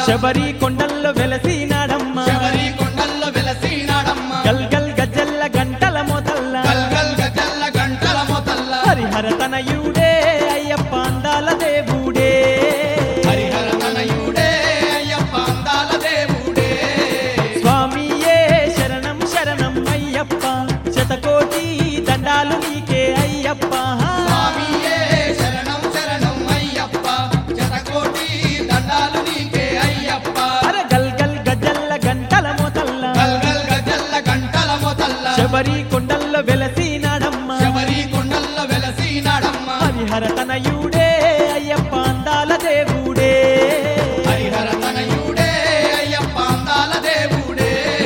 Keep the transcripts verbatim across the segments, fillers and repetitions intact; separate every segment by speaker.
Speaker 1: శబరి కొండల్లో వెలసినాడమ్మ
Speaker 2: శబరి కొండల్లో వెలసినాడమ్మ
Speaker 1: గల్ గల్ గజ్జల్ల గంటల మోతల్ల
Speaker 2: గల్ గల్ గజల్ల గంటల మోతల్ల
Speaker 1: హరిహర తనయుడే అయ్యప్ప అందాల దేవుడే
Speaker 2: హరిహర తనయుడే అయ్యప్ప అందాల దేవుడే
Speaker 1: స్వామియే శరణం శరణం అయ్యప్ప శతకోటి దండాలు నీకే అయ్యప్ప
Speaker 2: స్వామియే శరణం శరణం అయ్యప్ప శతకోటి దండాలు నీకే అయ్యప్ప
Speaker 1: అర గల్ గల్ గజ్జల్ల గంటల మోతల్ల
Speaker 2: గల్ గల్ గజల్ల గంటల మోతల్ల
Speaker 1: శబరి కొండల్లో వెలసినాడమ్మ
Speaker 2: శబరి కొండల్లో వెలసినాడమ్మ
Speaker 1: హరిహర తనయుడే అయ్యప్ప అందాల దేవుడే
Speaker 2: హరిహర తనయుడే అయ్యప్ప అందాల దేవుడే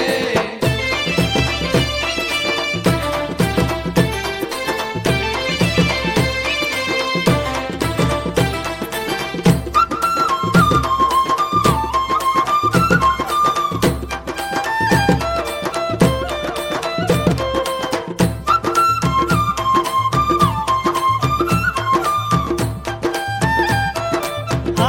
Speaker 1: ఆ,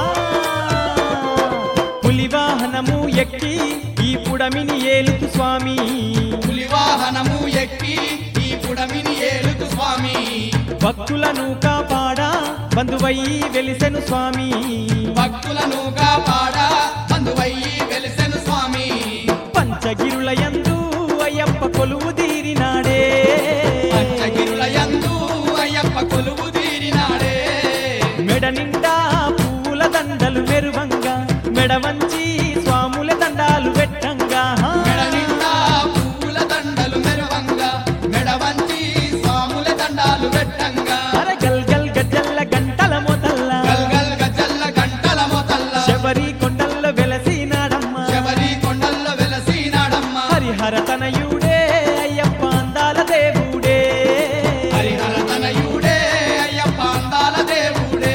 Speaker 1: పులివాహనము ఎక్కి ఈ పుడమిని ఏలుతు స్వామి
Speaker 2: పులి వాహనము ఎక్కి ఈ పుడమిని ఏలుతు స్వామి
Speaker 1: భక్తులను కాపాడా బంధువయ్యి వెలిసెను స్వామి
Speaker 2: భక్తులను కాపాడ బంధువయ్యి వెలిసెను స్వామి
Speaker 1: పంచగిరుల యందు అయ్యప్ప కొలువు తీరినాడే
Speaker 2: పంచగిరుల యందు అయ్యప్ప కొలువు తీరినాడే
Speaker 1: మెడ నిండా పూల దండలు మెరువంగా మెడ వంచి స్వాముల దండాలు పెట్టంగా
Speaker 2: మెడ నిండా పువ్వుల దండలు మెరవంగా మెడ వంచి స్వాముల దండాలు పెట్టంగా
Speaker 1: అర గల్ గల్ గజ్జల్ల గంటల మోతల్ల
Speaker 2: గల్ గల్ గజల్ల గంటల మోతల్ల
Speaker 1: శబరి కొండల్లో వెలసినాడమ్మ
Speaker 2: శబరి కొండల్లో వెలసినాడమ్మ
Speaker 1: హరిహర తనయుడే అయ్యప్ప అందాల దేవుడే
Speaker 2: హరిహర తనయుడే అయ్యప్ప అందాల దేవుడే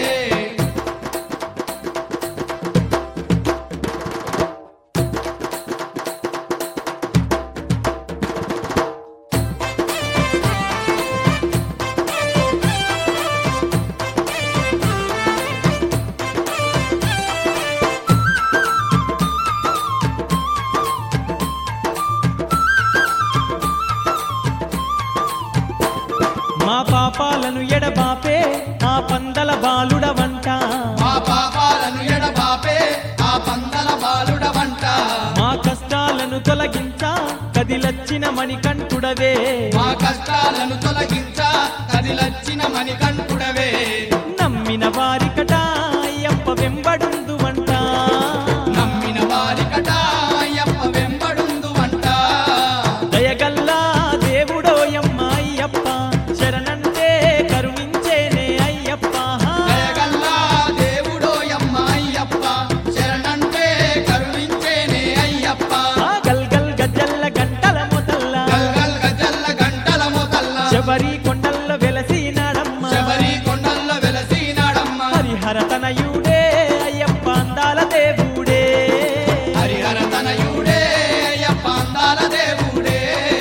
Speaker 1: మా పాపాలను ఎడబాపే ఆ పందల బాలుడ వంట
Speaker 2: మా పాపాలను ఎడబాపే ఆ పందల బాలుడ వంట
Speaker 1: మా కష్టాలను తొలగించ కదిలచ్చిన మణికంఠుడవే
Speaker 2: మా కష్టాలను తొలగించ కదిలచ్చిన మణికంఠుడవే
Speaker 1: నమ్మిన వారికట అయ్యప్ప వెంబడుందు వంట
Speaker 2: నమ్మిన వారికట అయ్యప్ప వెంబడుందు వంట
Speaker 1: దయగల్లా దేవుడోయమ్మ అయ్యప్ప శరణంటే కరుణించేనే అయ్యప్ప
Speaker 2: దయగల్లా దేవుడోయమ్మ అయ్యప్ప శరణంటే కరుణించేనే అయ్యప్ప
Speaker 1: ఆ గల్ గల్ గజ్జల్ల గంటల మొతల్ల
Speaker 2: గల్ గల్ గజల్ల గంటల మోతల్ల
Speaker 1: శబరి కొండల్లో వెలసినాడమ్మ
Speaker 2: శబరి కొండల్లో వెలసినాడమ్మ
Speaker 1: హరిహర తనయుడే అయ్యప్ప అందాల దేవుడే
Speaker 2: హరిహర తనయుడే అయ్యప్ప అందాల దేవుడే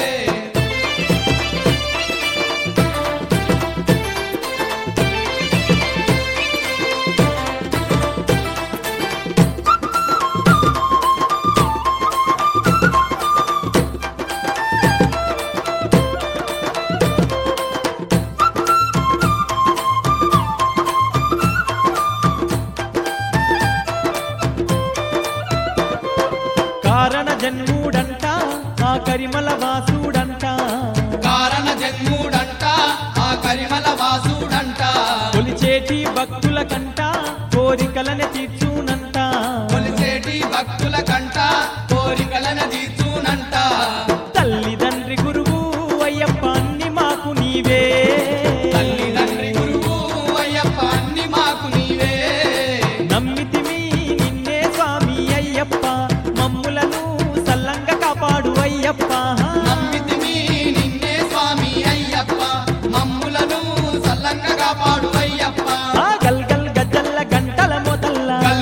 Speaker 1: కారణ జన్ముడంట ఆ కరిమల వాసుడంట
Speaker 2: కారణ జన్ముడంట ఆ కరిమల వాసుడంట
Speaker 1: కొలిచేటి భక్తుల కంట కోరికలని తీర్చునంట
Speaker 2: కొలిచేటి భక్తుల కంట కోరికలను తీర్చునంట
Speaker 1: తల్లిదండ్రి గురువు అయ్యప్ప అన్ని మాకు నీవే
Speaker 2: తల్లిదండ్రి గురువు అయ్యప్ప అన్ని మాకు నీవే
Speaker 1: నమ్మితిమి నిన్నే స్వామి అయ్యప్ప మమ్ములను సల్లంగా కాపాడు అయ్యప్ప
Speaker 2: నమ్మితిమి నిన్నే స్వామి అయ్యప్ప మమ్ములను సల్లంగా కాపాడు అయ్యప్ప
Speaker 1: ఆ గల్ గల్ గజ్జల్ల గంటల మొదల్ల
Speaker 2: గల్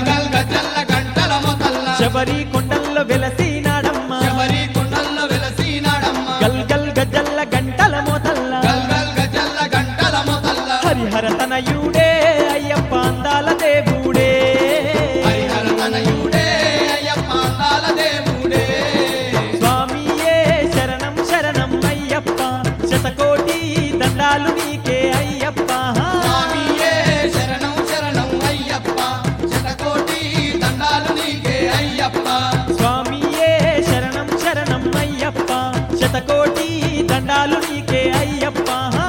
Speaker 1: అయ్యప్ప